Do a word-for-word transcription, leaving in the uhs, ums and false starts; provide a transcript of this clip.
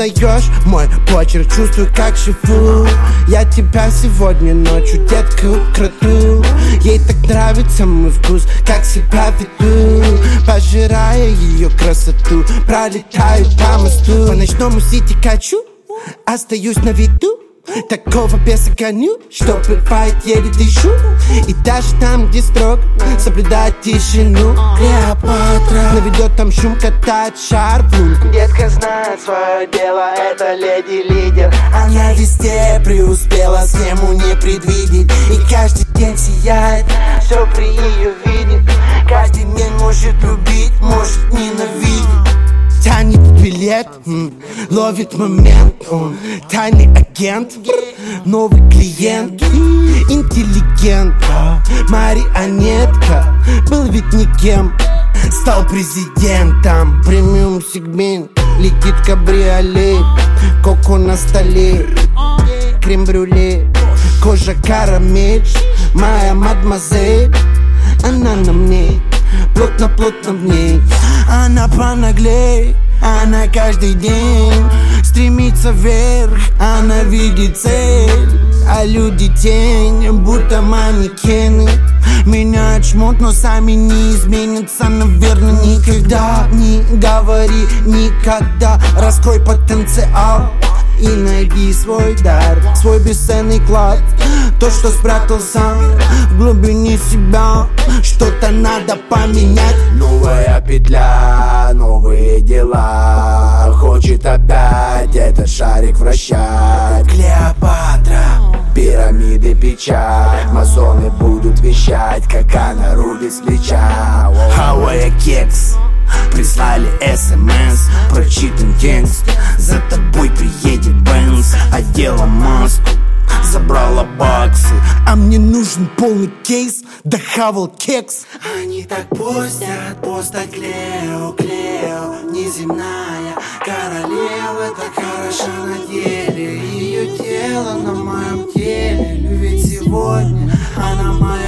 узнаешь мой почерк, чувствую, как живу. Я тебя сегодня ночью, детка, украду. Ей так нравится мой вкус, как себя веду. Пожирая ее красоту, пролетаю по мосту. По ночному сити качу, остаюсь на виду. Такого беса гоню, что бывает еле дышу. И даже там, где строго, соблюдать тишину. Клеопатра наведет там шум, катает шар в лунку. Детка знает свое дело, это леди-лидер. Она везде преуспела, схему не предвидеть. И каждый день сияет, все при ее виде. каждый день может любить, может ненавидеть. Тянет билет, м, ловит момент, он тайный агент, новый клиент, интеллигент, марионетка, был ведь никем, стал президентом. Премиум сегмент, летит кабриолет, коко на столе, крем-брюле, кожа карамель, моя мадемуазель, она на мне, плотно-плотно в ней. Она понаглей, она каждый день стремится вверх, она видит цель, а люди тень, будто манекены. Меняют шмот, но сами не изменятся, наверное, никогда. Не говори никогда, раскрой потенциал и найди свой дар, свой бесценный клад. То, что спрятал сам в глубине себя, что-то надо поменять. Новая петля, новые дела, хочет опять этот шарик вращать. Клеопатра, пирамиды печать, масоны будут вещать, как она рубит с плеча. Хавая кекс, прислали смс, прочитан текст. За тобой приедет Бенз, одела маску, забрала баксы. А мне нужен полный кейс, дохавал кекс. Они так постят, постать Клео, Клео, неземная королева, так хороша на деле. Ее тело на моем теле, ведь сегодня она моя.